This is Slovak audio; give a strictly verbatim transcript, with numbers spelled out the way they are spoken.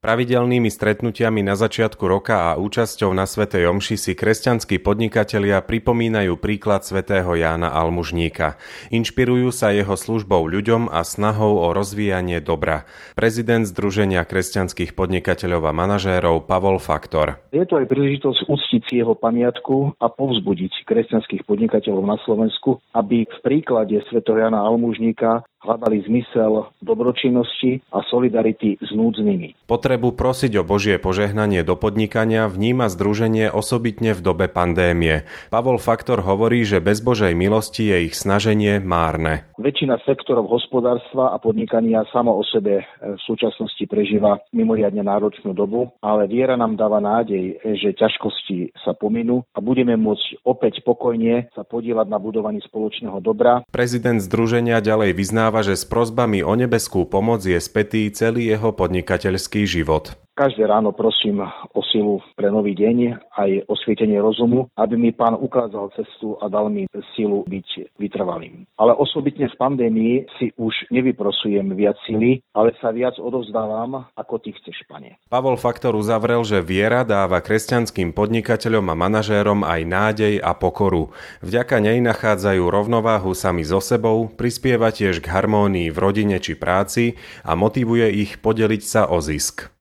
Pravidelnými stretnutiami na začiatku roka a účasťou na svätej omši si kresťanskí podnikatelia pripomínajú príklad svätého Jána Almužníka. Inšpirujú sa jeho službou ľuďom a snahou o rozvíjanie dobra. Prezident Združenia kresťanských podnikateľov a manažérov Pavol Faktor. Je to aj príležitosť uctiť si jeho pamiatku a povzbudiť kresťanských podnikateľov na Slovensku, aby v príklade svätého Jána Almužníka hľadali zmysel dobročinnosti a solidarity s núdznymi. Potrebu prosiť o Božie požehnanie do podnikania vníma združenie osobitne v dobe pandémie. Pavol Faktor hovorí, že bez Božej milosti je ich snaženie márne. Väčšina sektorov hospodárstva a podnikania samo o sebe v súčasnosti prežíva mimoriadne náročnú dobu, ale viera nám dáva nádej, že ťažkosti sa pominú a budeme môcť opäť pokojne sa podieľať na budovaní spoločného dobra. Prezident združenia ďalej vyznáva, že s prosbami o nebeskú pomoc je spätý celý jeho podnikateľský život. Každé ráno prosím o silu pre nový deň, aj osvietenie rozumu, aby mi Pán ukázal cestu a dal mi silu byť vytrvalým. Ale osobitne v pandémii si už nevyprosujem viac sily, ale sa viac odovzdávam, ako ty chceš, Pane. Pavol Faktor uzavrel, že viera dáva kresťanským podnikateľom a manažérom aj nádej a pokoru. Vďaka nej nachádzajú rovnováhu sami so sebou, prispieva tiež k harmónii v rodine či práci a motivuje ich podeliť sa o zisk.